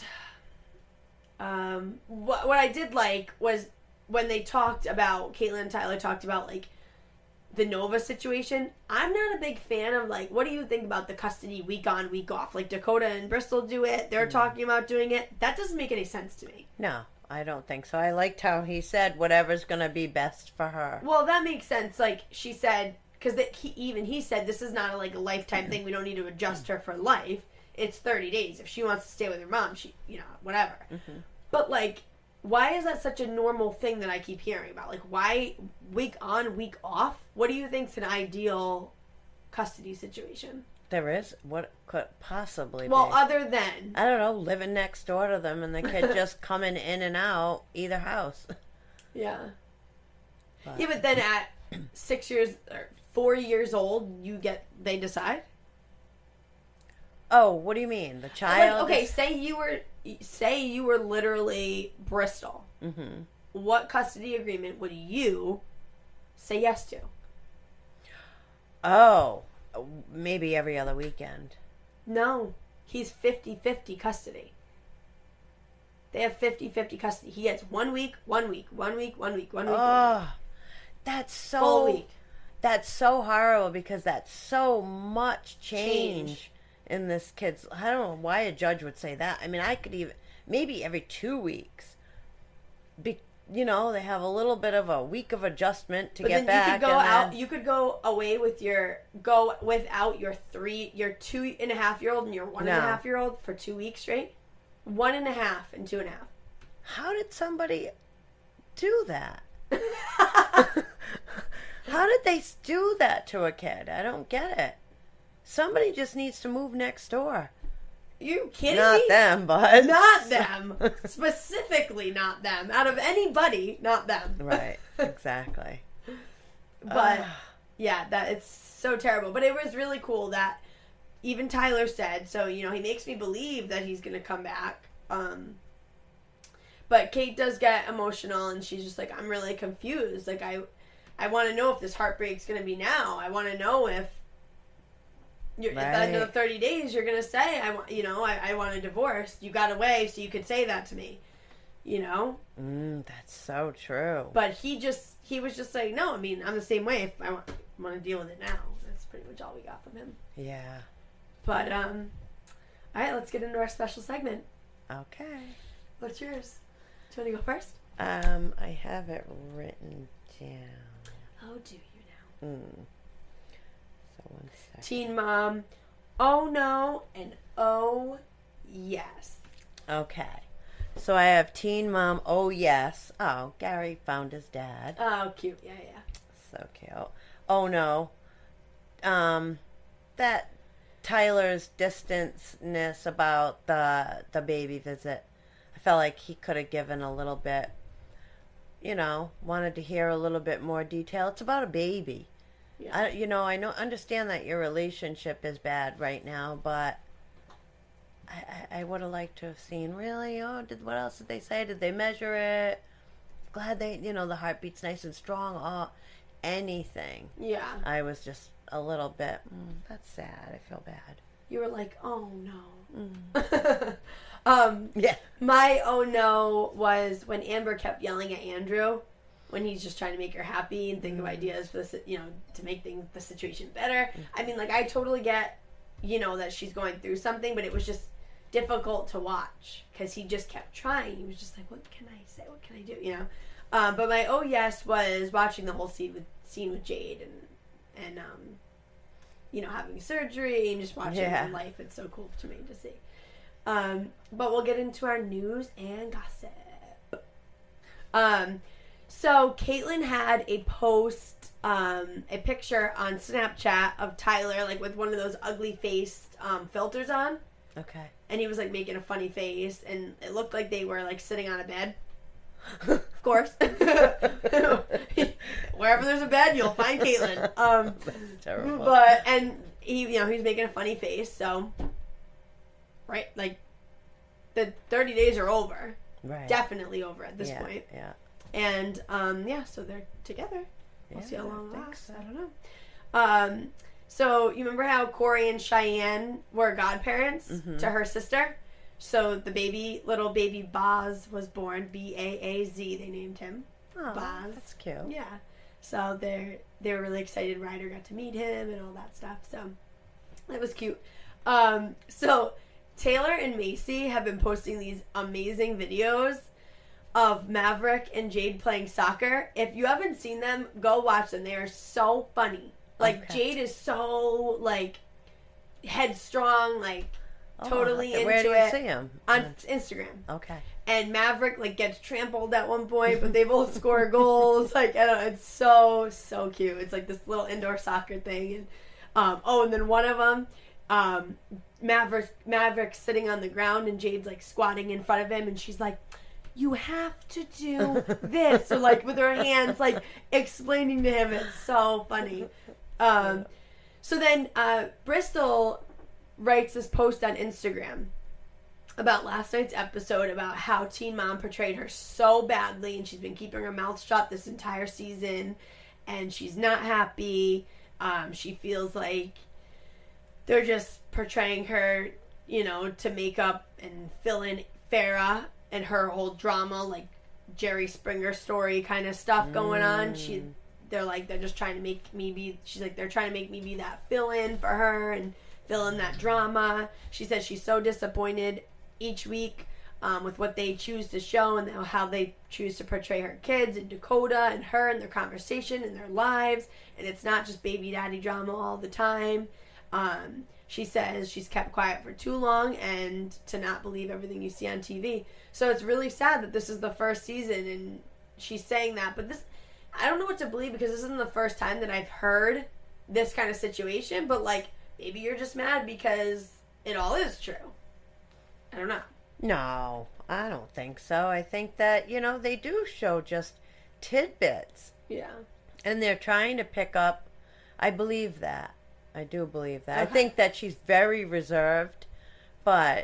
what I did like was when they talked about, Caitlin and Tyler talked about, like, the Nova situation. I'm not a big fan of, like, what do you think about the custody week on, week off? Like, Dakota and Bristol do it. They're talking about doing it. That doesn't make any sense to me. No, I don't think so. I liked how he said whatever's going to be best for her. Well, that makes sense. Like, she said, because he said this is not a lifetime thing. We don't need to adjust her for life. It's 30 days. If she wants to stay with her mom, she, you know, whatever. Mm-hmm. But, like, why is that such a normal thing that I keep hearing about? Like, why week on, week off? What do you think's an ideal custody situation? There is? What could possibly be? Well, other than... I don't know, living next door to them and the kid just coming in and out either house. Yeah. But then at 6 years or 4 years old, they decide? Oh, what do you mean? The child? Like, okay, say you were literally Bristol. Mm-hmm. What custody agreement would you say yes to? Oh, maybe every other weekend. No, he's 50-50 custody. They have 50-50 custody. He gets 1 week, 1 week, 1 week, 1 week, 1 week. Oh, that's so... Full week. That's so horrible because that's so much change. In this kid's... I don't know why a judge would say that. I mean, I could even... Maybe every 2 weeks. You know, they have a little bit of a week of adjustment to get back. You could go away with go without your 2.5-year-old and your 1.5-year-old for 2 weeks straight. 1.5 and 2.5. How did somebody do that? How did they do that to a kid? I don't get it. Somebody just needs to move next door. You kidding me? Not them, but... Not them. Specifically not them. Out of anybody, not them. Right, exactly. But, yeah, it's so terrible. But it was really cool that even Tyler said, so, you know, he makes me believe that he's going to come back. But Kate does get emotional, and she's just like, I'm really confused. Like, I want to know if this heartbreak's going to be now. I want to know if at the end of the 30 days you're going to say, I want a divorce. You got away so you could say that to me, That's so true. But he was just like, no, I mean, I'm the same way. If I want to deal with it now. That's pretty much all we got from him. Yeah. But, all right, let's get into our special segment. Okay. What's yours? Do you want to go first? I have it written down. Oh, do you now? So 1 second. Teen Mom, oh no, and oh yes. Okay. So I have Teen Mom, oh yes. Oh, Gary found his dad. Oh, cute. Yeah. So cute. Oh no. That Tyler's distanceness about the baby visit. I felt like he could have given a little bit, wanted to hear a little bit more detail. It's about a baby. Yeah. I understand that your relationship is bad right now, but I would have liked to have seen, really, what else did they say? Did they measure it? Glad they, the heartbeat's nice and strong. Anything. Yeah. I was just a little bit, that's sad. I feel bad. You were like, oh no. Yeah. My oh no was when Amber kept yelling at Andrew when he's just trying to make her happy and think of ideas for this, to make the situation better. I mean, like, I totally get, that she's going through something, but it was just difficult to watch because he just kept trying. He was just like, what can I say? What can I do? But my oh yes was watching the whole scene with Jade and having surgery and just watching her life. It's so cool to me to see. But we'll get into our news and gossip. So Caitlyn had a post, a picture on Snapchat of Tyler, like with one of those ugly faced filters on. Okay. And he was like making a funny face, and it looked like they were like sitting on a bed. Of course. Wherever there's a bed, you'll find Caitlyn. That's terrible. But, and he, he's making a funny face, so, right, like, the 30 days are over. Right. Definitely over at this point. Yeah. And, so they're together. We'll see how long it lasts. So. I don't know. So, you remember how Corey and Cheyenne were godparents to her sister? So, the little baby Baz was born, B-A-A-Z, they named him. Oh, Baz. that's cute. Yeah. So, they were really excited. Ryder got to meet him and all that stuff. So, that was cute. So, Taylor and Macy have been posting these amazing videos of Maverick and Jade playing soccer. If you haven't seen them, go watch them. They are so funny. Like, Jade is so, like, headstrong, like, totally into it. Where do you see him? On Instagram. Okay. And Maverick, like, gets trampled at one point, but they both score goals. Like, I don't know, it's so, so cute. It's like this little indoor soccer thing. And, and then one of them, Maverick's sitting on the ground, and Jade's, like, squatting in front of him, and she's like, you have to do this. So, like, with her hands, like, explaining to him. It's so funny. So then Bristol writes this post on Instagram about last night's episode about how Teen Mom portrayed her so badly, and she's been keeping her mouth shut this entire season, and she's not happy. She feels like they're just portraying her, to make up and fill in Farrah and her whole drama, like Jerry Springer story kind of stuff going on. They're just trying to make me be, she's like, they're trying to make me be that fill-in for her and fill in that drama. She says she's so disappointed each week with what they choose to show and how they choose to portray her kids and Dakota and her and their conversation and their lives. And it's not just baby daddy drama all the time. She says she's kept quiet for too long and to not believe everything you see on TV. So it's really sad that this is the first season and she's saying that. But this, I don't know what to believe because this isn't the first time that I've heard this kind of situation. But, like, maybe you're just mad because it all is true. I don't know. No, I don't think so. I think that, they do show just tidbits. Yeah. And they're trying to pick up. I believe that. I do believe that. Okay. I think that she's very reserved, but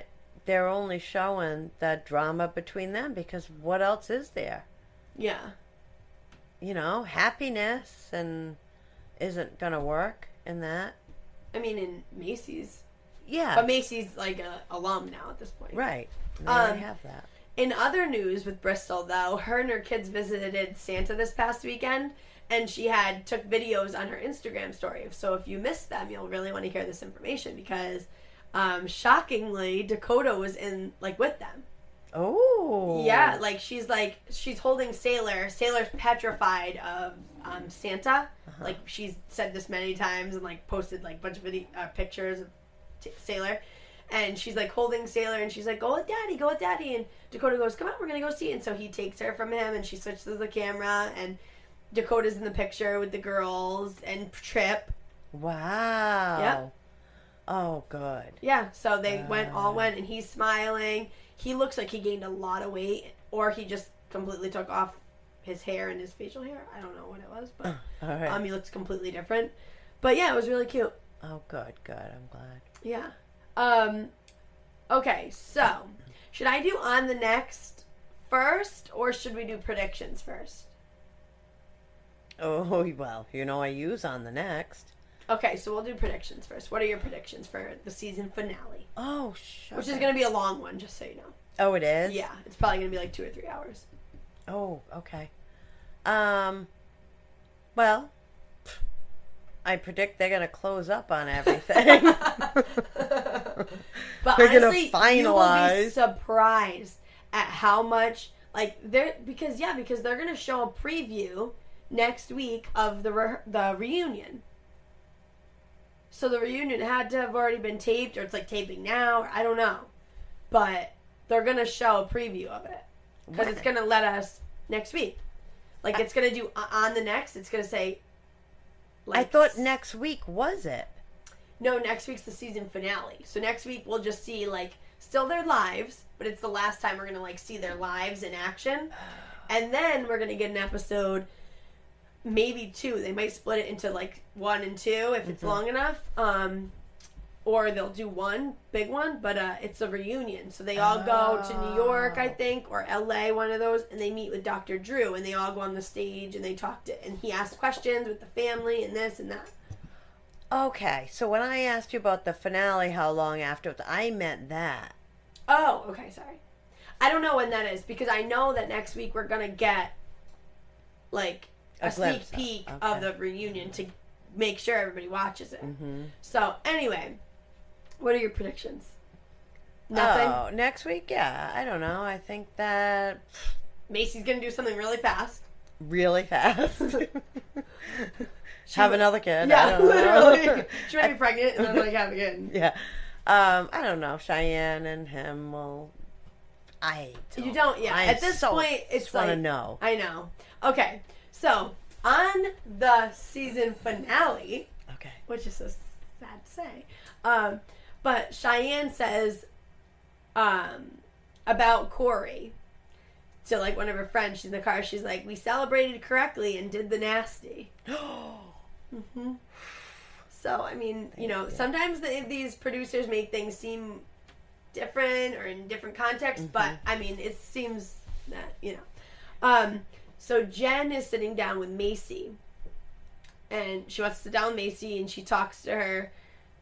they're only showing the drama between them because what else is there? Yeah. You know, happiness and isn't going to work in that. I mean, in Macy's. Yeah. But Macy's like a alum now at this point. Right. They already have that. In other news with Bristol, though, her and her kids visited Santa this past weekend, and she took videos on her Instagram story. So if you missed them, you'll really want to hear this information because, shockingly, Dakota was with them. Oh. Yeah, she's holding Sailor. Sailor's petrified of Santa. Like, she's said this many times and, posted, a bunch of pictures of Sailor. And she's, holding Sailor, and she's like, go with Daddy. And Dakota goes, come on, we're going to go see. And so he takes her from him, and she switches the camera, and Dakota's in the picture with the girls and Trip. Wow. Yep. Oh, good. Yeah, so they went, and he's smiling. He looks like he gained a lot of weight, or he just completely took off his hair and his facial hair. I don't know what it was, but All right. he looks completely different. But yeah, it was really cute. Oh, good. I'm glad. Yeah. Okay, so should I do On the Next first, or should we do predictions first? Oh, well, I use On the Next. Okay, so we'll do predictions first. What are your predictions for the season finale? Oh, sure. Which is going to be a long one, just so you know. Oh, it is? Yeah, it's probably going to be 2 or 3 hours. Oh, okay. Well, I predict they're going to close up on everything. But they're honestly, gonna finalize. you will be surprised at how much, because they're going to show a preview next week of the reunion. So the reunion had to have already been taped, or it's taping now, or I don't know. But they're going to show a preview of it. Because it's going to let us next week. It's going to do On the Next. It's going to say... I thought next week was it? No, next week's the season finale. So next week we'll just see, still their lives, but it's the last time we're going to, see their lives in action. And then we're going to get an episode... Maybe 2. They might split it into 1 and 2 if it's long enough. Or they'll do one big one, but it's a reunion. So they all go to New York, I think, or LA, one of those, and they meet with Dr. Drew, and they all go on the stage and they talk and he asks questions with the family and this and that. Okay, so when I asked you about the finale, how long after, I meant that. Oh, okay, sorry. I don't know when that is because I know that next week we're gonna get a sneak peek of the reunion to make sure everybody watches it. Mm-hmm. So, anyway, what are your predictions? Nothing? Oh, next week? Yeah, I don't know. I think that... Macy's going to do something really fast. Really fast? Have another kid. Yeah, I don't literally. know. She might be pregnant and then, have a kid. Yeah. I don't know. Cheyenne and him will... You don't, yeah. At this point, it's just want to know. I know. Okay. So, on the season finale, which is so sad to say, but Cheyenne says about Corey to one of her friends. She's in the car. She's like, we celebrated correctly and did the nasty. Mm-hmm. So, I mean, sometimes these producers make things seem different or in different contexts, but, I mean, it seems that, So Jen is sitting down with Macy, and she wants to sit down with Macy, and she talks to her.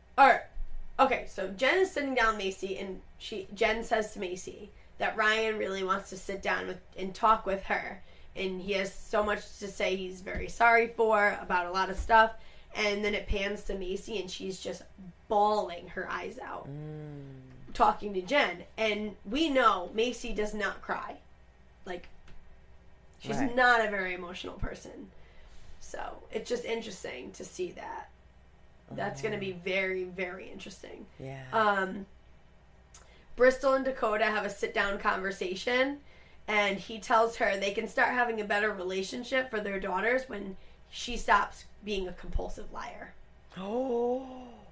So Jen is sitting down with Macy, and Jen says to Macy that Ryan really wants to sit down and talk with her, and he has so much to say he's very sorry for about a lot of stuff. And then it pans to Macy, and she's just bawling her eyes out, talking to Jen, and we know Macy does not cry, She's not a very emotional person. So, it's just interesting to see that. That's going to be very, very interesting. Yeah. Bristol and Dakota have a sit-down conversation, and he tells her they can start having a better relationship for their daughters when she stops being a compulsive liar. Oh.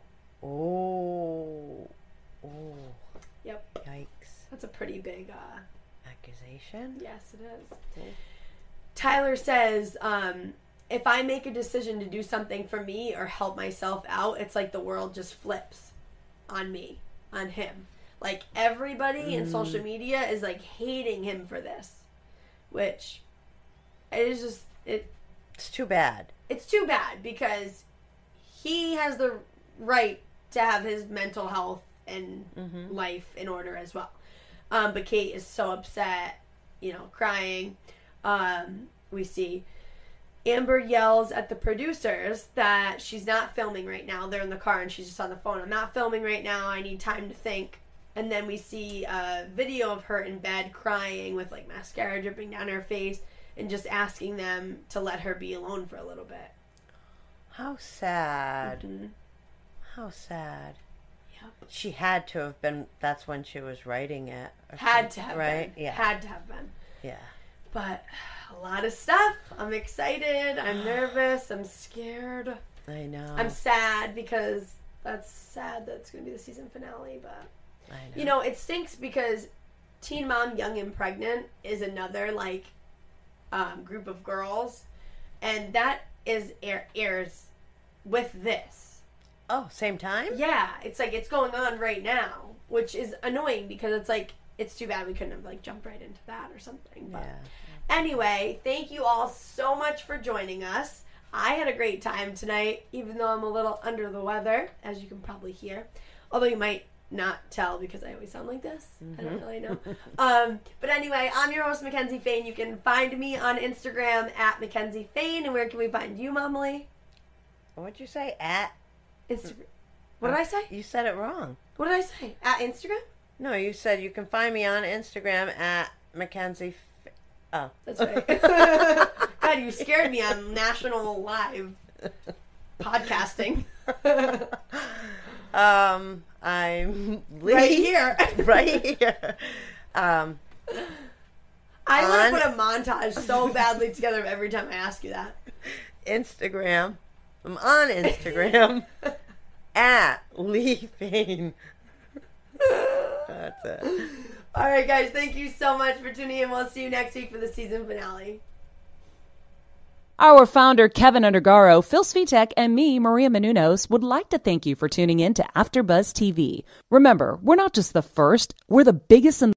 Yep. Yikes. That's a pretty big... accusation? Yes, it is. Cool. Tyler says, if I make a decision to do something for me or help myself out, it's like the world just flips on me, on him. Like, everybody in social media is, like, hating him for this. Which, it is just, It's too bad. It's too bad because he has the right to have his mental health and life in order as well. But Kate is so upset, crying. We see Amber yells at the producers that she's not filming right now. They're in the car and she's just on the phone. I'm not filming right now. I need time to think. And then we see a video of her in bed crying with like mascara dripping down her face and just asking them to let her be alone for a little bit. How sad. Mm-hmm. How sad. Yep. She had to have been, that's when she was writing it. Had to have right? been. Yeah. Had to have been. Yeah. But a lot of stuff. I'm excited. I'm nervous. I'm scared. I know. I'm sad because that's sad that it's going to be the season finale. But, I know. it stinks because Teen Mom Young and Pregnant is another, like, group of girls. And that is airs with this. Oh, same time? Yeah. It's like it's going on right now, which is annoying because it's like, it's too bad we couldn't have, like, jumped right into that or something. But anyway, thank you all so much for joining us. I had a great time tonight, even though I'm a little under the weather, as you can probably hear. Although you might not tell because I always sound like this. I don't really know. But anyway, I'm your host, Mackenzie Fain. You can find me on Instagram at Mackenzie Fain. And where can we find you, Momily? What'd you say? At? Instagram. What did I say? You said it wrong. What did I say? At Instagram? No, you said you can find me on Instagram at Mackenzie. Oh. That's right. God, you scared me on national live podcasting. I'm Right here. Right here. I want to put a montage so badly together every time I ask you that. Instagram. I'm on Instagram at Lee Fain. That's it. All right, guys. Thank you so much for tuning in. We'll see you next week for the season finale. Our founder, Kevin Undergaro, Phil Svitek, and me, Maria Menounos, would like to thank you for tuning in to AfterBuzz TV. Remember, we're not just the first, we're the biggest in